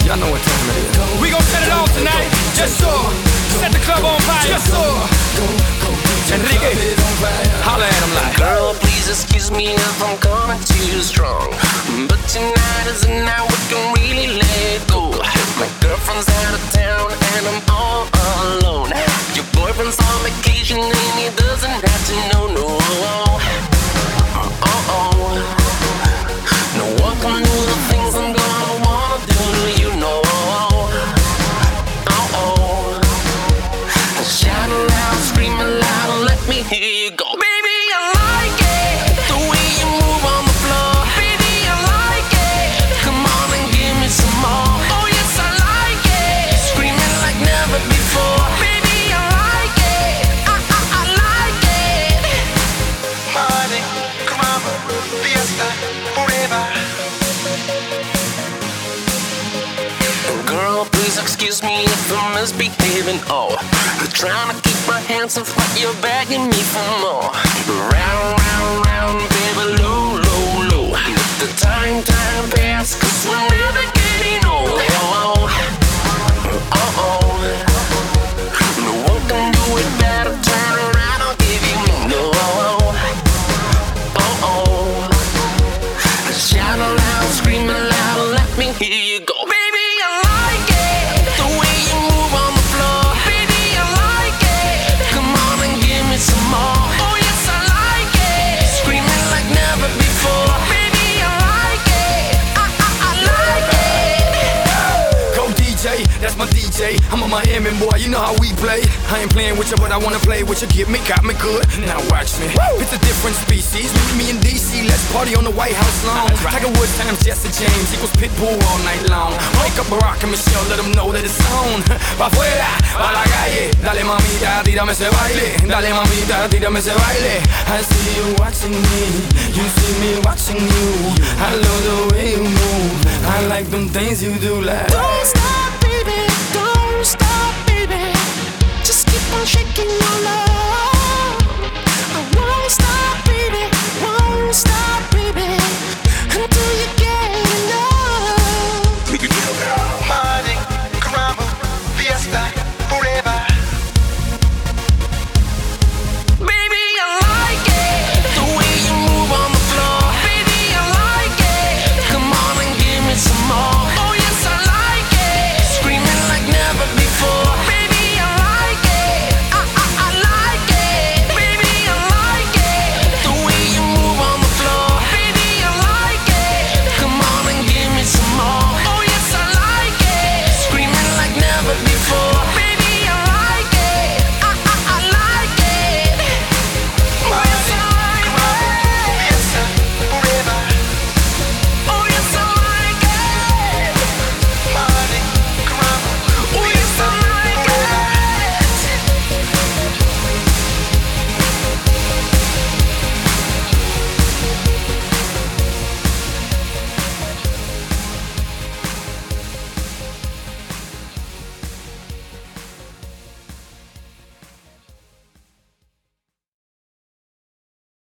Y'all know what time it is. We gon' set it off tonight. Just so. Set the club on fire. Just so. Enrique, holla at him like. Girl, please excuse me if I'm coming too strong, but tonight is the night we can really let go. My girlfriend's out of town and I'm all alone. Your boyfriend's on vacation and he doesn't have to know. No, no one can do the things I'm gonna wanna do to you, know. Shout aloud, scream aloud, let me hear you go. Baby, I like it, the way you move on the floor. Baby, I like it, come on and give me some more. Oh yes, I like it, screaming like never before. Baby, I like it, I like it. Party, club, fiesta, forever. Girl, please excuse me if I'm misbehaving. Oh, trying to keep my hands off, but you're begging me for more. Round, round, round, baby, low, low, low. Let the time pass, 'cause we're never getting old. No one can do it better. Turn around, I'll give you more. Shout aloud, scream aloud, let me hear you go. Baby, I like it, the way you move on the floor. Baby, I like it, come on and give me some more. Oh yes, I like it, screaming like never before. Baby, I like it, I like it. Go DJ, that's my DJ. I'm a Miami boy, you know how we play. I ain't playing with you, but I wanna play with you. Get me, got me good. Now watch me. It's a different species. Meet me in DC, let's party on the White House lawn. Tiger Woods times Jesse James equals Pitbull all night long. Wake up Barack and Michelle, let them know that it's on. Pa' afuera, pa' la calle. Dale mamita, tírame ese baile. Dale mamita, tírame ese baile. I see you watching me, you see me watching you. I love the way you move, I like them things you do like. Don't stop, baby, don't stop, baby. Just keep on shaking your love. I won't stop, baby, won't stop.